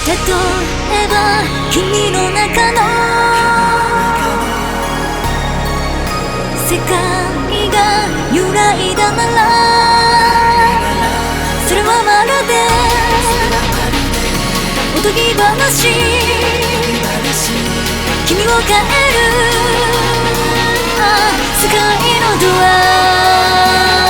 えば君の中の世界が揺らいだなら、それはまるでおとぎ話、君を変える世界のドア。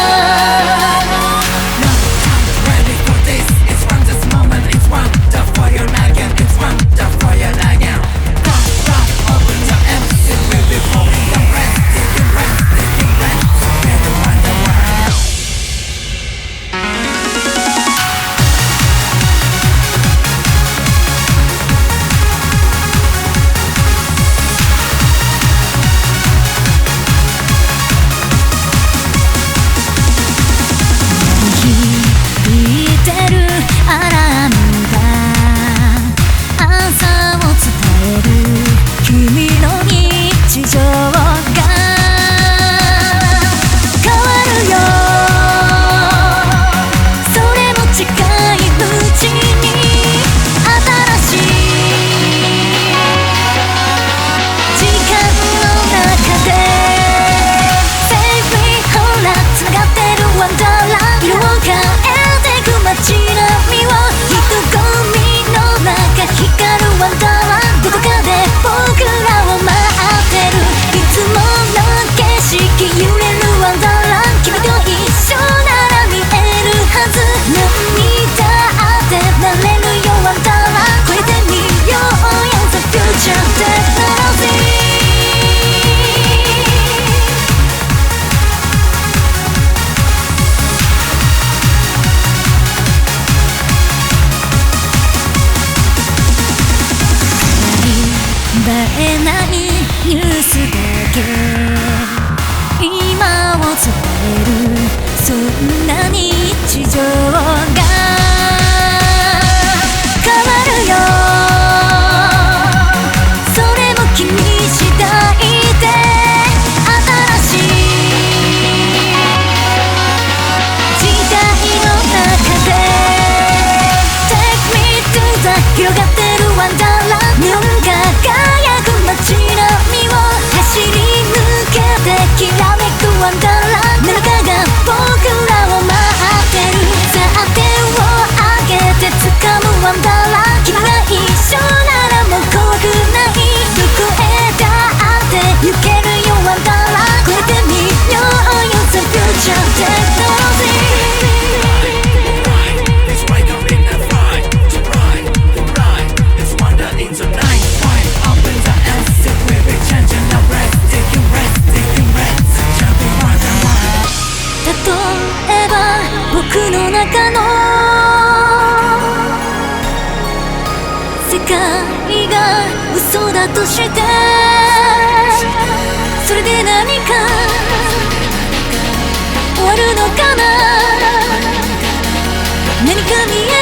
映えないニュースだけ今を伝える、そんな日常が変わるよ。それも君次第で新しい時代の中で Take me to the 広がってるワンダーランド、日本輝く街並みを走り抜けてきらめくワンダーランド、中が僕らを待ってる。さあ手を上げて掴むワンダーランド、君が一緒ならもう怖くない、どこへだって行けるよワンダーランド、超えてみようよ The Future Technology。僕の中の世界が嘘だとして、それで何か終わるのかな、何か見え